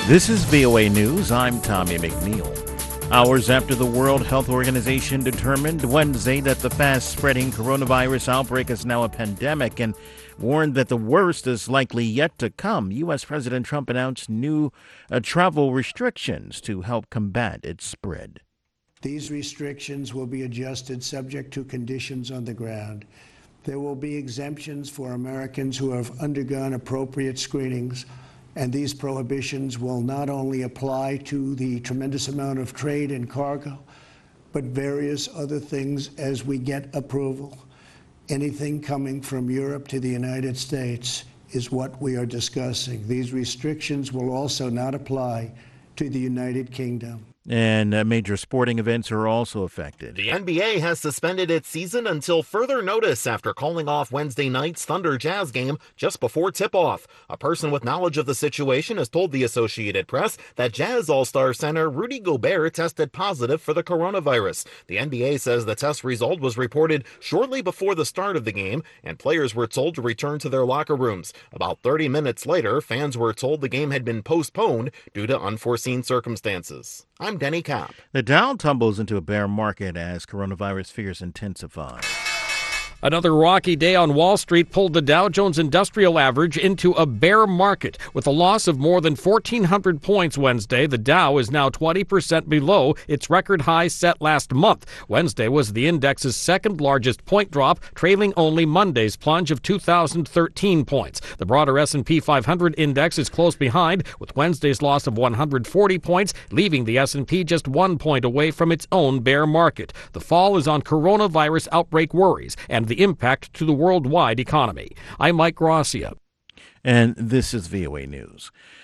This is VOA News. I'm Tommy McNeil. Hours after the World Health Organization determined Wednesday that the fast-spreading coronavirus outbreak is now a pandemic and warned that the worst is likely yet to come, U.S. President Trump announced new travel restrictions to help combat its spread. These restrictions will be adjusted subject to conditions on the ground. There will be exemptions for Americans who have undergone appropriate screenings, and these prohibitions will not only apply to the tremendous amount of trade and cargo, but various other things as we get approval. Anything coming from Europe to the United States is what we are discussing. These restrictions will also not apply to the United Kingdom. And major sporting events are also affected. The NBA has suspended its season until further notice after calling off Wednesday night's Thunder Jazz game just before tip-off. A person with knowledge of the situation has told the Associated Press that Jazz All-Star center Rudy Gobert tested positive for the coronavirus. The NBA says the test result was reported shortly before the start of the game, and players were told to return to their locker rooms. About 30 minutes later, fans were told the game had been postponed due to unforeseen circumstances. I'm Denny Kopp. The Dow tumbles into a bear market as coronavirus fears intensify. Another rocky day on Wall Street pulled the Dow Jones Industrial Average into a bear market. With a loss of more than 1,400 points Wednesday, the Dow is now 20% below its record high set last month. Wednesday was the index's second largest point drop, trailing only Monday's plunge of 2,013 points. The broader S&P 500 index is close behind, with Wednesday's loss of 140 points, leaving the S&P just 1 point away from its own bear market. The fall is on coronavirus outbreak worries and the impact to the worldwide economy. I'm Mike Gracia. And this is VOA News.